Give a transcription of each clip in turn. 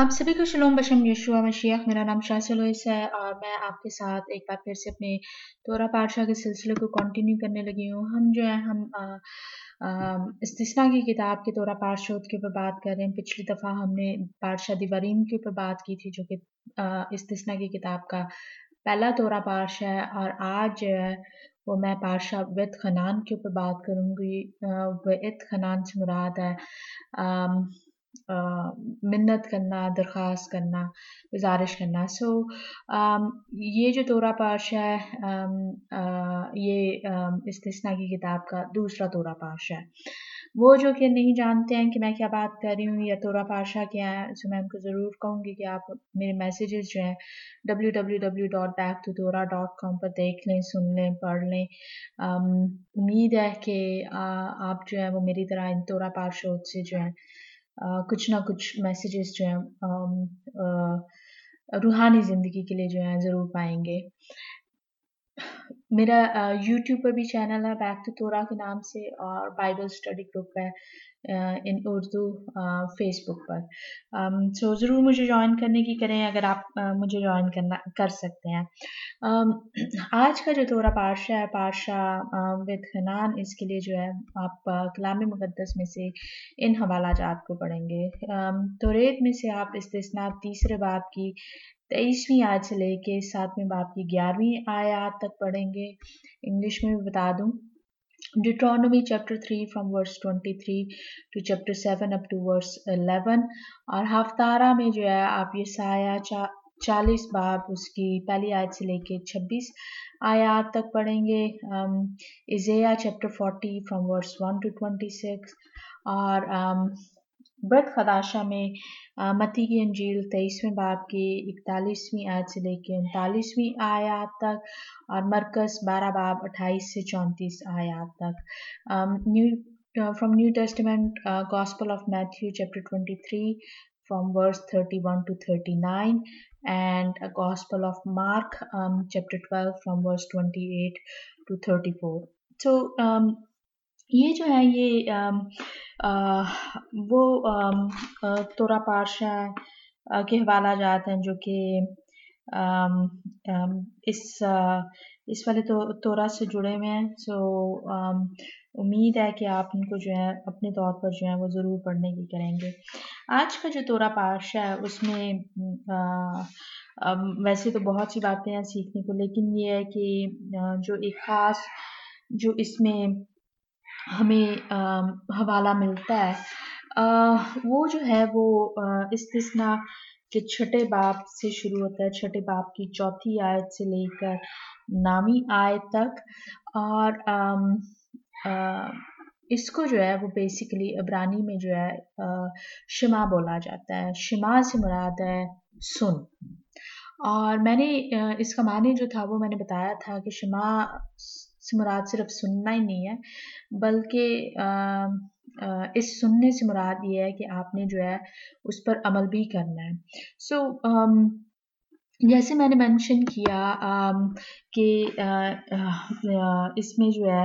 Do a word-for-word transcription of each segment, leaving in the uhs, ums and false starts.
आप सभी को शलोम बशम यशुआ मशीह। मेरा नाम शाह लोइस है और मैं आपके साथ एक बार फिर से अपने तोरा पातशाह के सिलसिले को कंटिन्यू करने लगी हूँ। हम जो है हम आ, आ, इस्तिस्ना की किताब के तोरा पातशाह के ऊपर बात कर रहे हैं। पिछली दफ़ा हमने पातशाह दिवारीम के ऊपर बात की थी, जो कि इस्तिस्ना की किताब का पहला तोरा पातशाह है, और आज जो है वो मैं पातशाह वित खनान के ऊपर बात करूँगी। वित खनान से मुराद है आम, Uh, मिन्नत करना, दरख्वास्त करना, गुजारिश करना। सो so, um, ये जो तोरा पातशाह है um, uh, ये um, इस्तिस्ना की किताब का दूसरा तोरा पातशाह है। वो जो कि नहीं जानते हैं कि मैं क्या बात कर रही हूँ या तोरा पातशाह क्या है, सो मैं उनको ज़रूर कहूँगी कि आप मेरे मैसेजेस जो हैं W W W dot back to Torah dot com पर देख लें, सुन लें, पढ़ लें। um, उम्मीद है कि uh, आप जो है वो मेरी तरह इन तोरा पातशाह से जो है Uh, कुछ ना कुछ मैसेजेस जो हैं रूहानी ज़िंदगी के लिए जो हैं ज़रूर पाएंगे। मेरा यूट्यूब uh, पर भी चैनल है बैक टू तोरा के नाम से, और बाइबल स्टडी ग्रुप है इन उर्दू फेसबुक पर। सो um, so, ज़रूर मुझे ज्वाइन करने की करें अगर आप uh, मुझे ज्वाइन करना कर सकते हैं। um, आज का जो तोरा पातशाह है, पातशाह विद खनान, इसके लिए जो है आप कलाम मुक़द्दस में से इन हवाला जात को पढ़ेंगे। um, तौरेत में से आप इस्तिस्ना तीसरे बाब की तेईसवीं आयत से लेके सातवें बाब की ग्यारहवीं आयत तक पढ़ेंगे। इंग्लिश में भी बता दूं, Deuteronomy chapter three from verse twenty-three to chapter seven up to verse eleven, और हफ्तारा में जो है आप ये साया चा, चालीस बाब उसकी पहली आयत से लेके छब्बीस आयत तक पढ़ेंगे। Isaiah chapter forty from verse one to twenty-six, और um, ब्रत खदाशा में आ, मत्ती की अंजील तेईसवें बाब की इकतालीसवीं आयत से लेकर उनतालीसवीं आयत तक, और मरकस बारह बाब अट्ठाईस से चौंतीस आयत तक। New from New Testament gospel of Matthew chapter twenty-three from verse thirty-one to thirty-nine, and a gospel of Mark um, chapter twelve from verse twenty-eight to thirty-four. So um, ये जो है ये आम, आ, वो आम, आ, तोरा पातशाह के हवाला जात हैं जो कि इस आ, इस वाले तो तोरा से जुड़े हुए हैं। सो उम्मीद है कि आप इनको जो है अपने तौर पर जो है वो ज़रूर पढ़ने की करेंगे। आज का जो तोरा पातशाह है उसमें आ, आ, वैसे तो बहुत सी बातें हैं सीखने को, लेकिन ये है कि आ, जो एक ख़ास जो इसमें हमें आ, हवाला मिलता है आ, वो जो है वो इस्तिस्ना के छठे बाब से शुरू होता है। छठे बाब की चौथी आयत से लेकर नामी आयत तक, और आम, आ, इसको जो है वो बेसिकली इब्रानी में जो है आ, शिमा बोला जाता है। शिमा से मुराद है सुन, और मैंने इसका माने जो था वो मैंने बताया था कि शिमा से मुराद सिर्फ सुनना ही नहीं है, बल्कि इस सुनने से मुराद ये है कि आपने जो है उस पर अमल भी करना है। सो so, um, जैसे मैंने मेंशन किया कि इसमें जो है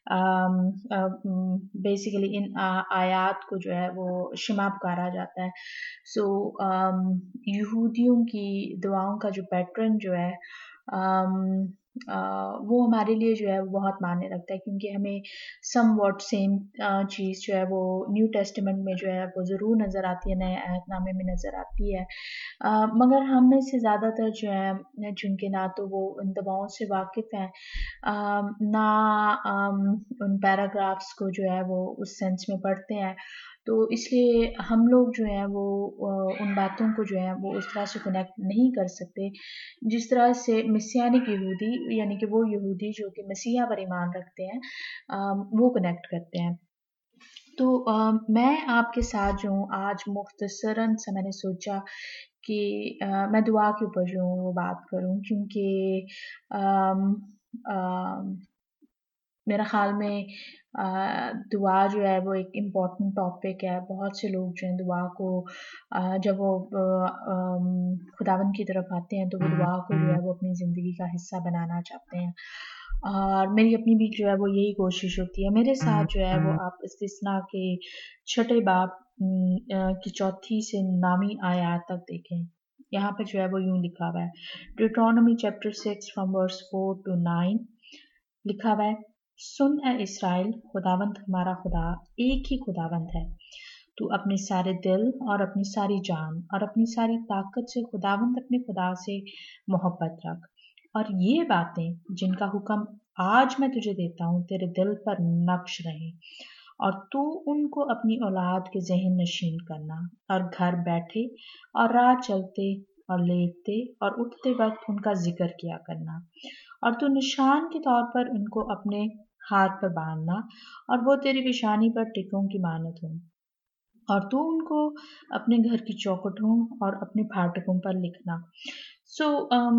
बेसिकली इन आयात को जो है वो शिमा पुकारा जाता है। सो यहूदियों की दुआओं का जो पैटर्न जो है um, Uh, वो हमारे लिए जो है वो बहुत मायने रखता है, क्योंकि हमें सम वॉट सेम चीज़ जो है वो न्यू टेस्टामेंट में जो है वो ज़रूर नज़र आती है, नए अहदनामे में नज़र आती है। uh, मगर हम में से ज़्यादातर जो है जिनके ना तो वो उन दवाओं से वाकिफ़ हैं, uh, ना um, उन पैराग्राफ्स को जो है वो उस सेंस में पढ़ते हैं, तो इसलिए हम लोग जो हैं वो उन बातों को जो है वो उस तरह से कनेक्ट नहीं कर सकते जिस तरह से मसीहानिक यहूदी, यानी कि वो यहूदी जो कि मसीहा पर ईमान रखते हैं, वो कनेक्ट करते हैं। तो आ, मैं आपके साथ जो हूँ आज मुख्तसरन सा मैंने सोचा कि आ, मैं दुआ के ऊपर जो हूँ वो बात करूँ, क्योंकि मेरा ख़्याल में आ, दुआ जो है वो एक इम्पॉर्टेंट टॉपिक है। बहुत से लोग जो हैं दुआ को आ, जब वो खुदावन की तरफ आते हैं तो वो दुआ को जो है वो अपनी ज़िंदगी का हिस्सा बनाना चाहते हैं, और मेरी अपनी भी जो है वो यही कोशिश होती है। मेरे साथ जो है वो आप इस्तिस्ना के छठे बाब की चौथी से नामी आयत तक देखें। यहाँ पर जो है वो यूं लिखा हुआ है, Deuteronomy chapter six from verse four to nine लिखा हुआ है, सुन ए इसराइल, खुदावंद हमारा खुदा एक ही खुदावंद है। तू अपने सारे दिल और अपनी सारी जान और अपनी सारी ताकत से खुदावंद अपने खुदा से मोहब्बत रख, और ये बातें जिनका हुक्म आज मैं तुझे देता हूँ तेरे दिल पर नक्श रहे, और तू उनको अपनी औलाद के ज़हन नशीन करना, और घर बैठे और राह चलते और लेटते और उठते वक्त उनका जिक्र किया करना, और तू निशान के तौर पर उनको अपने हाथ पर बांधना, और वो तेरी पेशानी पर टिकों की मानत हों, और तू उनको अपने घर की चौखटों और अपने फाटकों पर लिखना। सो so, um,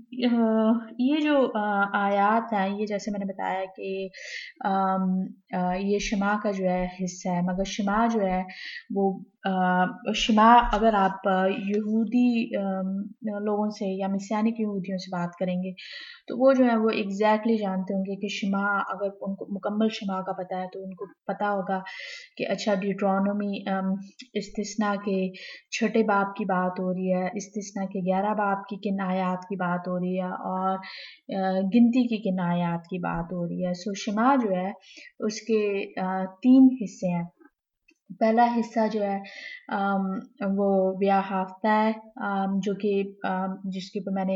ये जो uh, आयात हैं, ये जैसे मैंने बताया कि um, uh, ये शिमा का जो है हिस्सा है, मगर शिमा जो है वो uh, शिमा अगर आप यहूदी um, लोगों से या मिसियानिक यहूदियों से बात करेंगे तो वो जो है वो एग्जैक्टली exactly जानते होंगे कि शिमा, अगर उनको मुकम्मल शिमा का पता है तो उनको पता होगा कि अच्छा ड्यूट्रोनोमी इस्तिस्ना के छठे बाब की बात हो रही है, इस्तिस्ना के ग्यारह बाब की किन आयात की बात हो रही है, और गिनती की किन आयात की बात हो रही है। सो शिमा जो है उसके तीन हिस्से हैं। पहला हिस्सा जो है आम, वो ब्याह हाफ्ता है, आम, जो कि जिसके ऊपर मैंने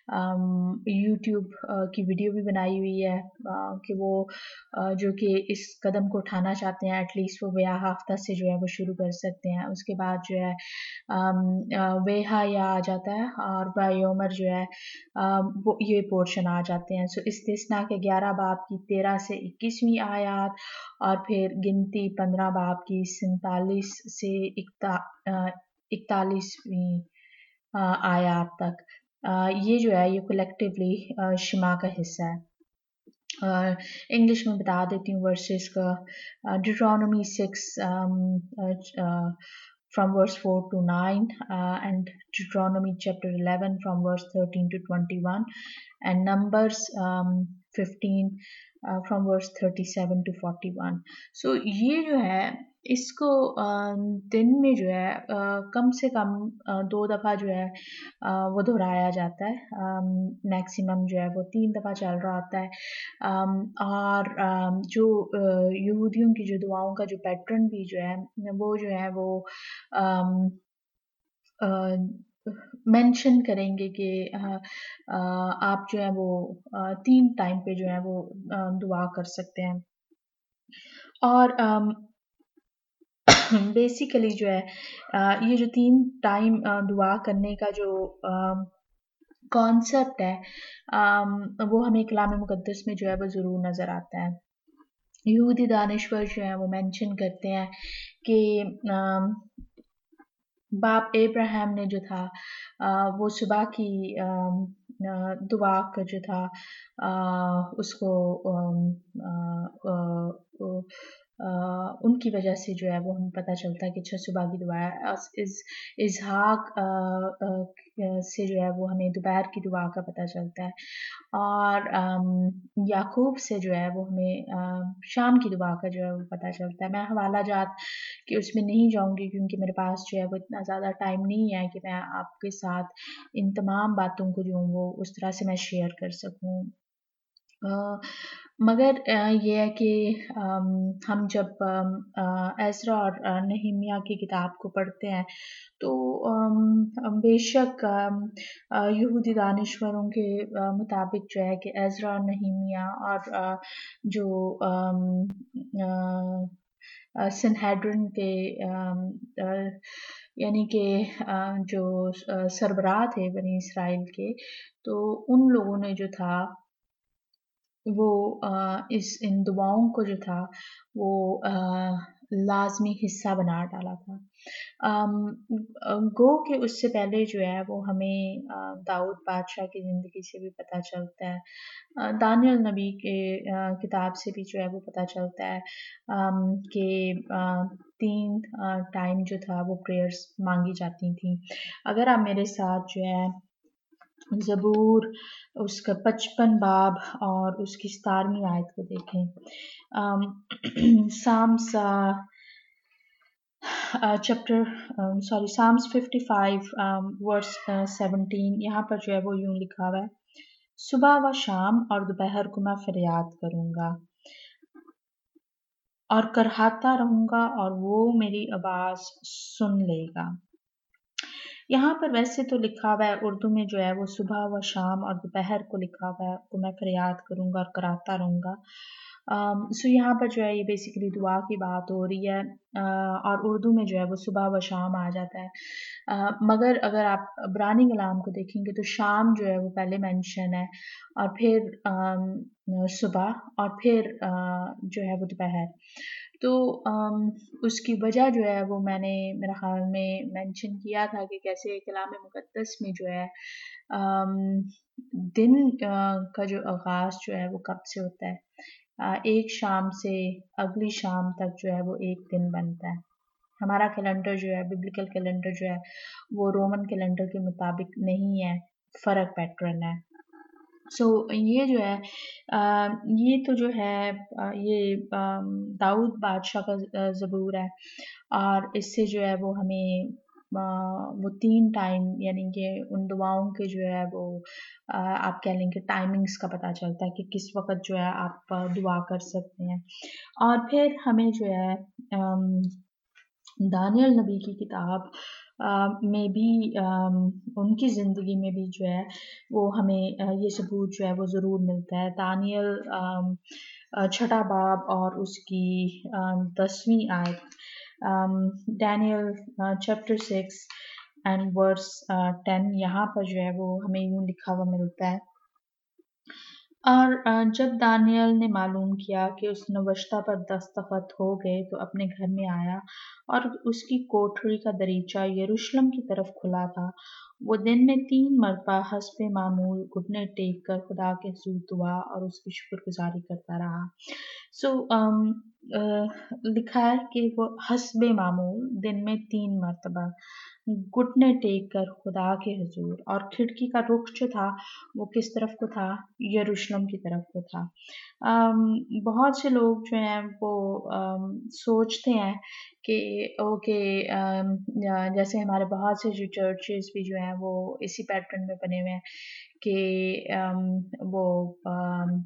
यूट्यूब की वीडियो भी बनाई हुई है आ, कि वो आ, जो कि इस कदम को उठाना चाहते हैं एटलीस्ट वो ब्याह हाफ्ता से जो है वो शुरू कर सकते हैं। उसके बाद जो है वेहा या आ जाता है, और बायोमर जो है आ, वो ये पोर्शन आ जाते हैं। सो इस्तिस्ना के ग्यारह बाब की तेरह से इक्कीसवीं आयात, और फिर गिनती पंद्रह बाब की सैंतालीस से इकतालीसवीं आयात तक, ये जो है ये कलेक्टिवली शिमा का हिस्सा है। इंग्लिश में बता देती हूँ वर्सेस का, Deuteronomy six from verse four to nine, uh, and Deuteronomy chapter eleven from verse thirteen to twenty-one, and Numbers um, fifteen uh, from verse thirty-seven to forty-one. So ये जो है इसको दिन में जो है कम से कम दो दफ़ा जो है वो दोहराया जाता है, मैक्सिमम जो है वो तीन दफ़ा चल रहा होता है। और जो यहूदियों की जो दुआओं का जो पैटर्न भी जो है वो जो है वो मेंशन करेंगे कि आप जो है वो तीन टाइम पे जो है वो दुआ कर सकते हैं। और बेसिकली जो है ये जो तीन टाइम दुआ करने का जो कॉन्सेप्ट है वो हमें कलाम मुक़द्दस में जो है वो ज़रूर नज़र आता है। यहूदी दानिश्वर जो है वो मेंशन करते हैं कि बाप इब्राहिम ने जो था वो सुबह की दुआ का जो था उसको Uh, उनकी वजह से जो है वो हमें पता चलता है कि अच्छा सुबह की दुआ है। इस इजहाक से जो है वो हमें दोपहर की दुआ का पता चलता है, और याकूब से जो है वो हमें शाम की दुआ का जो है वो पता चलता है। मैं हवाला जात कि उसमें नहीं जाऊंगी क्योंकि मेरे पास जो है वो इतना ज़्यादा टाइम नहीं है कि मैं आपके साथ इन तमाम बातों को जो वो उस तरह से मैं शेयर कर सकूं। Uh, मगर ये है कि हम जब एज़रा और नहमिया की किताब को पढ़ते हैं तो बेशक यहूदी दानिश्वरों के मुताबिक जो है कि एज़रा और नहमिया और जो सनहेड्रिन के यानी कि जो सरबराह थे बनी इसराइल के, तो उन लोगों ने जो था वो इस इन दुआओं को जो था वो लाजमी हिस्सा बना डाला था। गो के उससे पहले जो है वो हमें दाऊद बादशाह की ज़िंदगी से भी पता चलता है, दानियल नबी के किताब से भी जो है वो पता चलता है कि तीन टाइम जो था वो प्रेयर्स मांगी जाती थी। अगर आप मेरे साथ जो है ज़बूर उसका पचपन बाब और उसकी सतारहवीं आयत को देखें, Psalms chapter sorry Psalms fifty five verse seventeen, यहाँ पर जो है वो यूं लिखा हुआ है, सुबह व शाम और दोपहर को मैं फरियाद करूँगा और करहाता रहूँगा और वो मेरी आवाज़ सुन लेगा। यहाँ पर वैसे तो लिखा हुआ है उर्दू में जो है वो सुबह व शाम और दोपहर को लिखा हुआ है, तो मैं फरियाद करूँगा और कराता रहूँगा। सो यहाँ पर जो है ये बेसिकली दुआ की बात हो रही है, uh, और उर्दू में जो है वो सुबह व शाम आ जाता है। uh, मगर अगर आप इब्रानी कलाम को देखेंगे तो शाम जो है वो पहले मेंशन है और फिर uh, सुबह और फिर uh, जो है वो दोपहर। तो um, उसकी वजह जो है वो मैंने मेरा ख्याल में मेंशन किया था कि कैसे कलाम मुक़द्दस में जो है um, दिन uh, का जो आगाज़ जो है वो कब से होता है, uh, एक शाम से अगली शाम तक जो है वो एक दिन बनता है। हमारा कैलेंडर जो है बिब्लिकल कैलेंडर जो है वो रोमन कैलेंडर के मुताबिक नहीं है, फ़र्क पैटर्न है। सो so, ये जो है आ, ये तो जो है आ, ये दाऊद बादशाह का ज़बूर है और इससे जो है वो हमें आ, वो तीन टाइम यानी कि उन दुआओं के जो है वो आ, आप कह लेंगे टाइमिंग्स का पता चलता है कि किस वक़्त जो है आप दुआ कर सकते हैं। और फिर हमें जो है दानियल नबी की किताब Uh, में भी um, उनकी ज़िंदगी में भी जो है वो हमें uh, ये सबूत जो है वो ज़रूर मिलता है। दानियल um, uh, छठा बाब और उसकी um, दसवीं आयत, Daniel chapter six and verse ten, यहाँ पर जो है वो हमें यूँ लिखा हुआ मिलता है, और जब दानियल ने मालूम किया कि उस नवश्ता पर दस्तखत हो गए तो अपने घर में आया और उसकी कोठरी का दरीचा यरूशलेम की तरफ खुला था। वो दिन में तीन मरतबा हस्बे मामूल घुटने टेक कर खुदा के हुज़ूर दुआ और उसकी शुक्रगुजारी करता रहा। सो so, um, uh, लिखा है कि वो हस्बे मामूल दिन में तीन मरतबा घुटने टेक कर खुदा के हुज़ूर, और खिड़की का रुख जो था वो किस तरफ को था, यरूशलेम की तरफ को था। um, बहुत से लोग जो हैं वो um, सोचते हैं कि ओके um, जैसे हमारे बहुत से जो चर्चेस भी जो हैं वो इसी पैटर्न में बने हुए हैं कि um, वो um,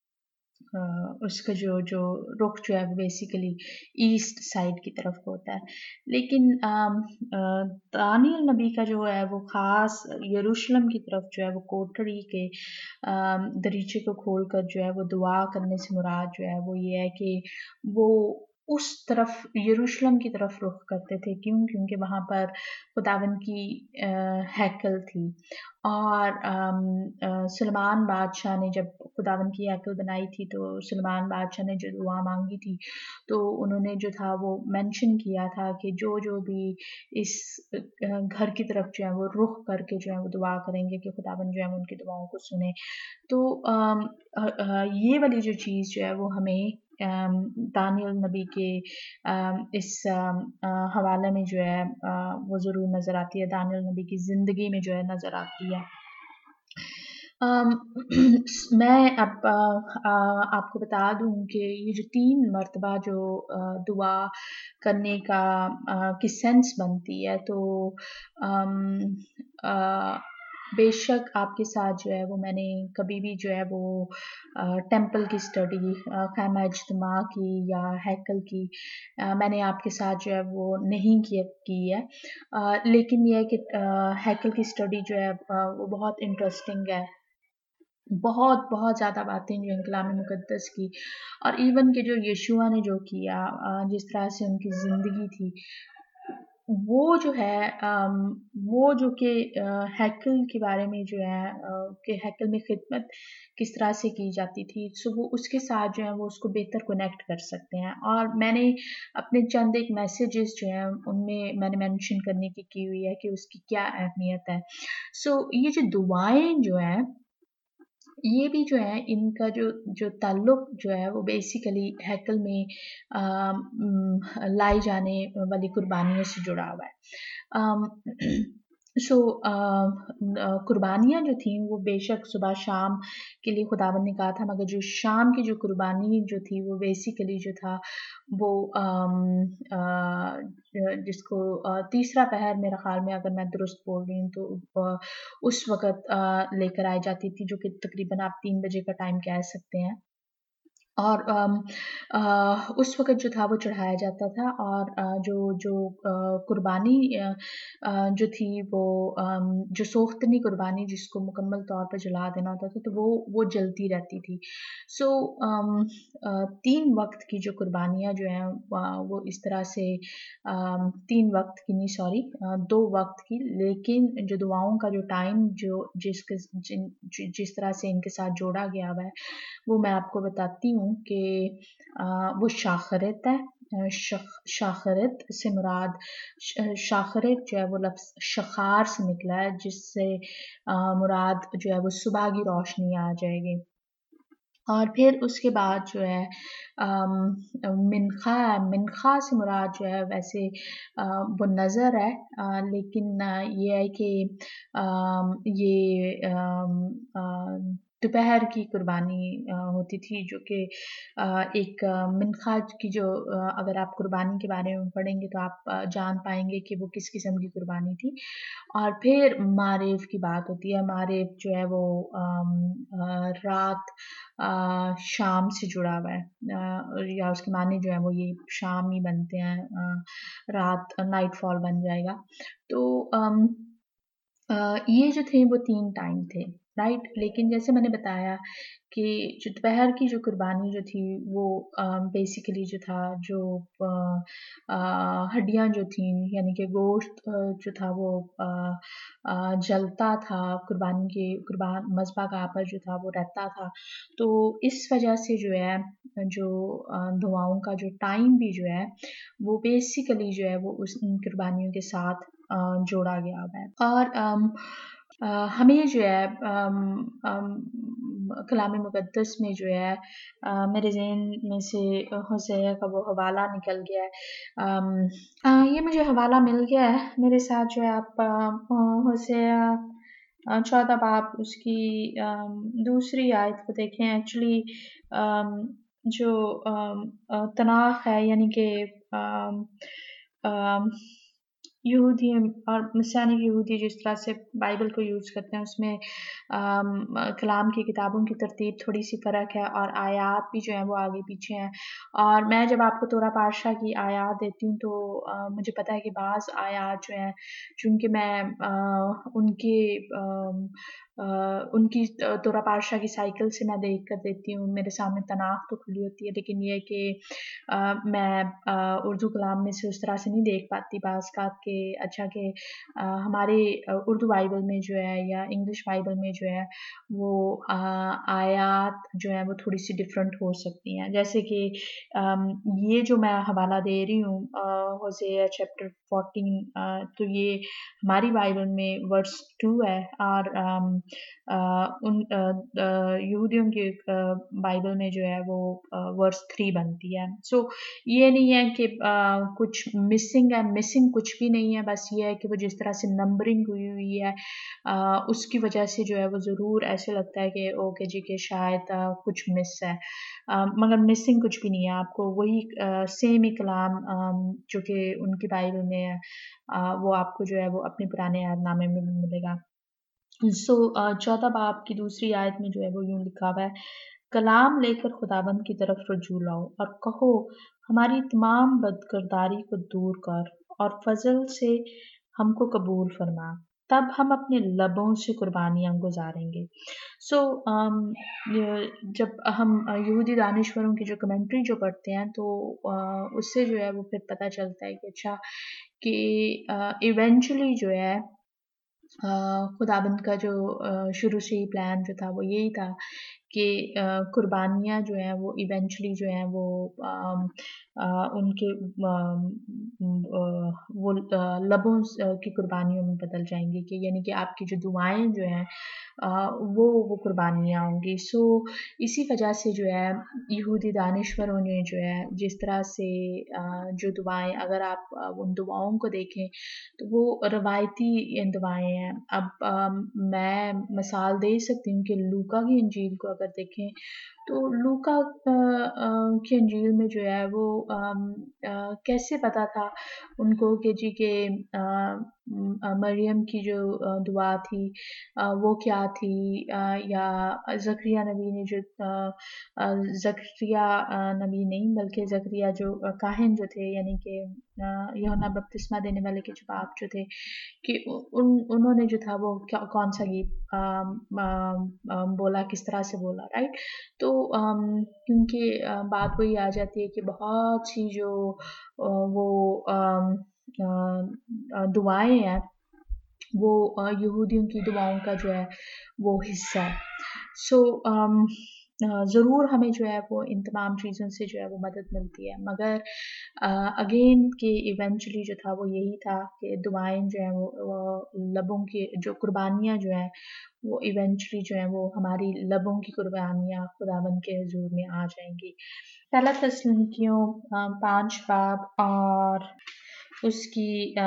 Uh, उसका जो जो रुख जो है वो बेसिकली ईस्ट साइड की तरफ होता है, लेकिन दानियल नबी का जो है वो ख़ास यरूशलेम की तरफ जो है वो कोठरी के दरीचे को खोल कर जो है वो दुआ करने से मुराद जो है वो ये है कि वो उस तरफ यरूशलेम की तरफ रुख करते थे। क्यों? क्योंकि वहाँ पर खुदावंद की हैकल थी, और सुलेमान बादशाह ने जब खुदावंद की हैकल बनाई थी तो सुलेमान बादशाह ने जो दुआ मांगी थी तो उन्होंने जो था वो मेंशन किया था कि जो जो भी इस घर की तरफ जो है वो रुख करके जो है वो दुआ करेंगे कि खुदावंद जो है उनकी दुआओं को सुने। तो ये वाली जो चीज़ जो है वो हमें दानियल नबी के इस हवाले में जो है वो ज़रूर नज़र आती है, दानियल नबी की ज़िंदगी में जो है नज़र आती है। Um, मैं अब आ, आ, आपको बता दूं कि ये जो तीन मरतबा जो आ, दुआ करने का आ, की सेंस बनती है, तो आम, आ, बेशक आपके साथ जो है वो मैंने कभी भी जो है वो टेंपल की स्टडी, खैमा इज्तिमा की या हैकल की आ, मैंने आपके साथ जो है वो नहीं की की है, आ, लेकिन यह है कि हैकल की स्टडी जो है आ, वो बहुत इंटरेस्टिंग है। बहुत बहुत ज़्यादा बातें जो हैं कलाम मुक़द्दस की, और इवन कि जो यीशुआ ने जो किया, जिस तरह से उनकी ज़िंदगी थी, वो जो है अम, वो जो कि हैकल के बारे में जो है कि हैकल में खिदमत किस तरह से की जाती थी, सो वो उसके साथ जो है वो उसको बेहतर कनेक्ट कर सकते हैं। और मैंने अपने चंद एक मैसेजेस जो हैं उनमें मैंने मेंशन करने की की हुई है कि उसकी क्या अहमियत है। सो ये जो दुआएं जो हैं ये भी जो है इनका जो जो ताल्लुक जो है वो बेसिकली हैकल में लाई जाने वाली कुर्बानियों से जुड़ा हुआ है। सो कुर्बानियाँ जो थीं वो बेशक सुबह शाम के लिए खुदावंद ने कहा था, मगर जो शाम की जो कुर्बानी जो थी वो बेसिकली जो था वो अम, अ, जिसको अ, तीसरा पहर मेरा ख़्याल में, अगर मैं दुरुस्त बोल रही हूँ तो अ, उस वक़्त अ, लेकर आई जाती थी, जो कि तकरीबन आप तीन बजे का टाइम कह सकते हैं। और अम, अ, उस वक़्त जो था वो चढ़ाया जाता था, और अ, जो जो अ, कुर्बानी अ अ, जो थी वो अम, जो सोख्तनी कुर्बानी जिसको मुकम्मल तौर पर जला देना होता था, तो वो वो जलती रहती थी। सो अम, अ, तीन वक़्त की जो कुर्बानियाँ जो हैं अ, वो इस तरह से अम, तीन वक़्त की नहीं, सॉरी अ, दो वक़्त की, लेकिन जो दुआओं का जो टाइम जो जिसके जिन जि जिस तरह से इनके साथ जोड़ा गया हुआ है, वो मैं आपको बताती हूँ कि अ, वो शाखरत है। अ, शख शाखरत से मुराद श शाखरत जो है वो लफ्ज़ शख़ार से निकला है, जिससे अ, मुराद जो है वो सुबह की रोशनी आ जाएगी। और फिर उसके बाद जो है अम, मिनखा है, मिनखा से मुराद जो है वैसे अ, वो नज़र है, अ, लेकिन अ, ये है कि अम, ये अम, अ, दोपहर की कुर्बानी अ, होती थी, जो कि अ, एक अ, मिनखा की जो अ, अगर आप कुर्बानी के बारे में पढ़ेंगे तो आप अ, जान पाएँगे कि वो किस किस्म की कुर्बानी थी। और फिर मारेव की बात होती है। मारेव जो है वो अम, अ, रात अ, शाम से जुड़ा हुआ है, अ, या उसके मानी जो है वो ये शाम ही बनते हैं, अ, रात नाइट फॉल बन जाएगा। तो अम, अ, ये जो थे वो तीन टाइम थे, राइट? लेकिन जैसे मैंने बताया कि जो दोपहर की जो कुर्बानी जो थी वो अ, बेसिकली जो था जो अ अ, हड्डियाँ जो थीं, यानी कि गोश्त अ, जो था वो अ अ, जलता था, कुर्बानी के कुर्बान मज़बा का पर जो था वो रहता था। तो इस वजह से जो है जो अ, दुआओं का जो टाइम भी जो है वो बेसिकली जो है वो उस उन कुर्बानियों के साथ अ, जोड़ा गया हुआ है। और अम, अ, हमें जो है अम, अम, कलाम मुक़द्दस में जो है अ, मेरे ज़हन में से होसेया का वो हवाला निकल गया है। अम, अ, ये मुझे हवाला मिल गया है, मेरे साथ जो है आप अ, होसेया अ, चौदह बाब उसकी अम, दूसरी आयत को देखें। एक्चुअली अम, जो अम, अ, तनाख़ है, यानी कि अम, अम, यहूदी और मसीहानी यहूदी जिस तरह से बाइबल को यूज़ करते हैं, उसमें अम, कलाम की किताबों की तरतीब थोड़ी-सी फ़र्क है, और आयात भी जो हैं वो आगे-पीछे हैं। और मैं जब आपको तोरा पातशाह की आयात देती हूँ तो अ, मुझे पता है कि बाज़ आयात जो हैं, चूँकि मैं अ, उनके अम, अ, उनकी अ, तोरा पातशाह की साइकिल से मैं देख कर देती हूँ, मेरे सामने तनाख़ तो खुली होती है, लेकिन ये है कि अ, मैं अ, उर्दू कलाम में से उस तरह से नहीं देख पाती बाज़ का कि अच्छा कि अ, हमारे अ, उर्दू बाइबल में जो है या इंग्लिश बाइबल में जो है वो अ, आयात जो है वो थोड़ी-सी डिफ़रेंट हो सकती हैं। जैसे कि अम, ये जो मैं हवाला दे रही हूँ अ, होसेया चैप्टर चौदह, अ, तो ये हमारी बाइबल में वर्स दो है, और अम, अ, उन अ अ, यहूदियों के अ, बाइबल में जो है वो अ, वर्स तीन बनती है। सो ये नहीं है कि अ, कुछ मिसिंग है, मिसिंग कुछ भी नहीं है, बस ये है कि वो जिस तरह से नंबरिंग हुई हुई है अ, उसकी वजह से जो है वो ज़रूर ऐसे लगता है कि ओके जी कि शायद अ, कुछ मिस है। अ, मगर मिसिंग कुछ भी नहीं है, आपको वही अ, सेम ही कलाम अम, जो कि उनकी बाइबल में है अ, वो आपको जो है वो अपने पुराने अहदनामे में भी मिलेगा। सो अ, चौदह बाब की दूसरी आयत में जो है वो यूँ लिखा हुआ है, कलाम लेकर खुदाबंद की तरफ रुजू लाओ और कहो, हमारी तमाम बदकिरदारी को दूर कर और फ़ज़ल से हमको कबूल फरमा, तब हम अपने लबों से कुर्बानियाँ गुज़ारेंगे। सो अम, य जब हम अ, यहूदी दानिशवरों की जो कमेंट्री जो पढ़ते हैं, तो अ, उससे जो है वो फिर पता चलता है कि अच्छा कि अ, इवेंचुअली जो है अ, खुदाबंद का जो अ, शुरू से ही प्लान जो था वो यही था کہ قربانیاں جو ہیں وہ ایونچولی جو ہیں وہ ان کے وہ لبوں کی قربانیوں میں بدل جائیں گی، کہ یعنی کہ آپ کی جو دعائیں جو ہیں وہ وہ قربانیاں ہوں گی. سو اسی وجہ سے جو ہے یہودی دانشوروں نے جو ہے جس طرح سے جو دعائیں، اگر آپ ان دعاؤں کو دیکھیں تو وہ روایتی دعائیں ہیں. اب میں مثال دے سکتی ہوں کہ لوکا کی انجیل کو اگر دیکھیں تو لوکا کی انجیل میں جو ہے وہ کیسے پتا تھا ان کو کہ جی کہ مریم کی جو دعا تھی وہ کیا تھی، یا زکریا نبی نے جو زکریا نبی نہیں بلکہ زکریا جو کاہن جو تھے، یعنی کہ یوحنا بپتسمہ دینے والے کے جو باپ جو تھے، کہ ان انہوں نے جو تھا وہ کون سا گیت بولا، کس طرح سے بولا، رائٹ. تو کیونکہ بات وہی آ جاتی ہے کہ بہت سی جو وہ دعائیں ہیں وہ یہودیوں کی دعاؤں کا جو ہے وہ حصہ ہے. سو ضرور ہمیں جو ہے وہ ان تمام چیزوں سے جو ہے وہ مدد ملتی ہے، مگر اگین کہ ایونچولی جو تھا وہ یہی تھا کہ دعائیں جو ہیں وہ لبوں کی جو قربانیاں جو ہیں وہ ایونچولی جو ہیں وہ ہماری لبوں کی قربانیاں خداوند کے حضور میں آ جائیں گی. پہلا تسلونیکیوں پانچ باب اور اس کی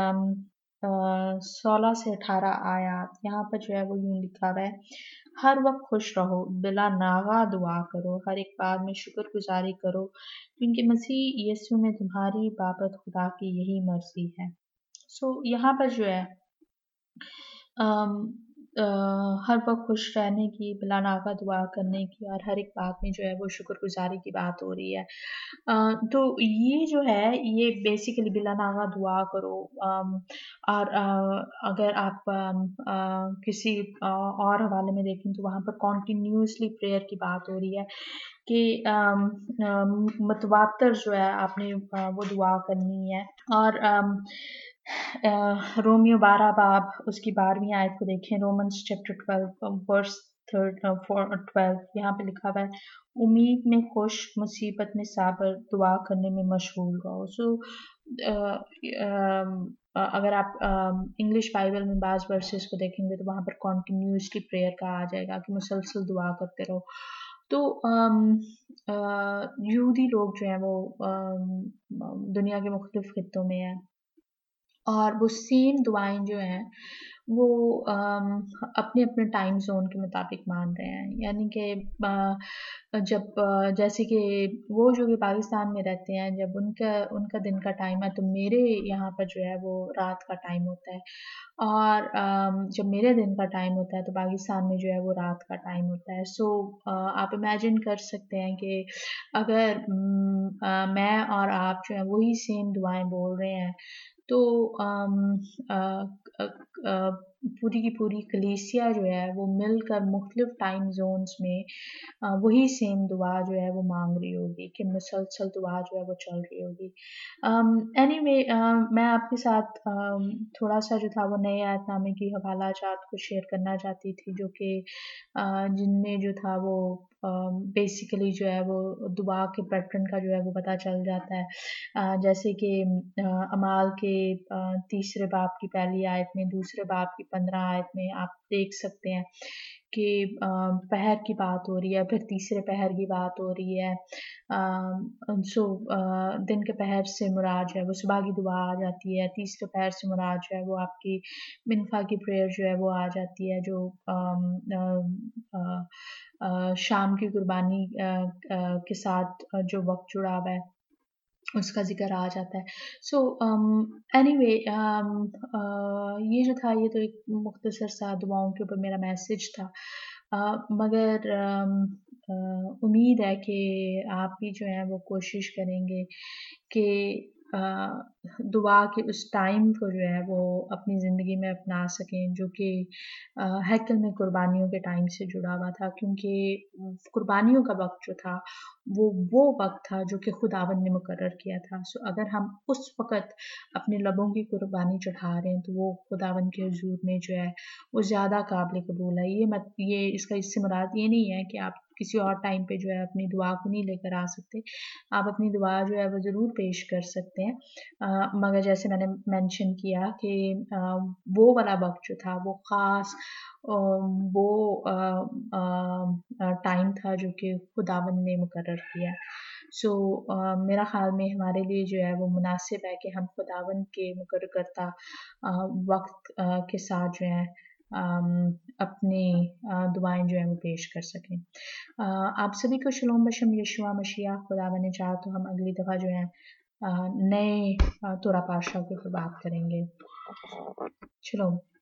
سولہ سے اٹھارہ آیات، یہاں پر جو ہے وہ یوں لکھا ہوا ہے: ہر وقت خوش رہو، بلا ناغہ دعا کرو، ہر ایک بات میں شکر گزاری کرو، کیونکہ مسیح یسوع میں تمہاری بابت خدا کی یہی مرضی ہے. سو so, یہاں پر جو ہے ہر وقت خوش رہنے کی، بلا ناغہ دعا کرنے کی، اور ہر ایک بات میں جو ہے وہ شکر گزاری کی بات ہو رہی ہے. تو یہ جو ہے یہ بیسیکلی بلا ناغہ دعا کرو. اور اگر آپ کسی اور حوالے میں دیکھیں تو وہاں پر کنٹینیوسلی پریئر کی بات ہو رہی ہے کہ متواتر جو ہے آپ نے وہ دعا کرنی ہے. اور رومیو بارہ باب اس کی بارہویں آیت کو دیکھیں، Romans chapter twelve verse twelve, یہاں پہ لکھا ہوا ہے: امید میں خوش، مصیبت میں صابر، دعا کرنے میں مشغول رہو. سو اگر آپ انگلش بائبل میں بعض ورسز کو دیکھیں گے تو وہاں پر کنٹینیوسلی پریئر کا آ جائے گا کہ مسلسل دعا کرتے رہو. تو یہودی لوگ جو ہیں وہ دنیا کے مختلف خطوں میں ہیں، اور وہ سیم دعائیں جو ہیں وہ اپنے اپنے ٹائم زون کے مطابق مان رہے ہیں. یعنی کہ جب جیسے کہ وہ جو کہ پاکستان میں رہتے ہیں، جب ان کا ان کا دن کا ٹائم ہے تو میرے یہاں پر جو ہے وہ رات کا ٹائم ہوتا ہے، اور جب میرے دن کا ٹائم ہوتا ہے تو پاکستان میں جو ہے وہ رات کا ٹائم ہوتا ہے. سو آپ امیجن کر سکتے ہیں کہ اگر میں اور آپ جو ہے وہی سیم دعائیں بول رہے ہیں تو پوری کی پوری کلیسیا جو ہے وہ مل کر مختلف ٹائم زونز میں وہی سیم دعا جو ہے وہ مانگ رہی ہوگی، کہ مسلسل دعا جو ہے وہ چل رہی ہوگی. اینی وے میں آپ کے ساتھ تھوڑا سا جو تھا وہ نئے آیت نامے کی حوالہ جات کو شیئر کرنا چاہتی تھی، جو کہ جن میں جو تھا وہ بیسیکلی جو ہے وہ دعا کے پیٹرن کا جو ہے وہ پتہ چل جاتا ہے. جیسے کہ اعمال کے تیسرے باب کی پہلی آیت میں، دوسرے باب کی پندرہ آیت میں آپ دیکھ سکتے ہیں کہ پہر کی بات ہو رہی ہے، پھر تیسرے پہر کی بات ہو رہی ہے. سو دن کے پہر سے مراد جو ہے وہ صبح کی دعا آ جاتی ہے، تیسرے پہر سے مراد جو ہے وہ آپ کی منفا کی پریئر جو ہے وہ آ جاتی ہے، جو شام کی قربانی کے ساتھ جو وقت جڑا ہوا ہے اس کا ذکر آ جاتا ہے. سو اینی وے یہ جو تھا یہ تو ایک مختصر سا دعاؤں کے اوپر میرا میسج تھا، مگر امید ہے کہ آپ بھی جو ہے وہ کوشش کریں گے کہ دعا کے اس ٹائم کو جو ہے وہ اپنی زندگی میں اپنا سکیں جو کہ ہیکل میں قربانیوں کے ٹائم سے جڑا ہوا تھا، کیونکہ قربانیوں کا وقت جو تھا وہ وہ وقت تھا جو کہ خداوند نے مقرر کیا تھا. سو اگر ہم اس وقت اپنے لبوں کی قربانی چڑھا رہے ہیں تو وہ خداوند کے حضور میں جو ہے وہ زیادہ قابل قبول ہے. یہ مت یہ اس کا اس سے مراد یہ نہیں ہے کہ آپ کسی اور ٹائم پہ جو ہے اپنی دعا کو نہیں لے کر آ سکتے، آپ اپنی دعا جو ہے وہ ضرور پیش کر سکتے ہیں، مگر جیسے میں نے مینشن کیا کہ وہ والا وقت جو تھا وہ خاص وہ ٹائم تھا جو کہ خداوند نے مقرر کیا۔ سو میرا خیال میں ہمارے لیے جو ہے وہ مناسب ہے کہ ہم خداوند کے مقرر کرتا وقت کے ساتھ جو ہے اپنی دعائیں جو ہیں وہ پیش کر سکیں۔ آپ سبھی کو شلوم بشم یشوع مسیح، خداوند نے چاہا تو ہم اگلی دفعہ جو ہے نئے تورا پادشاہ کے اوپر بات کریں گے۔ شلوم۔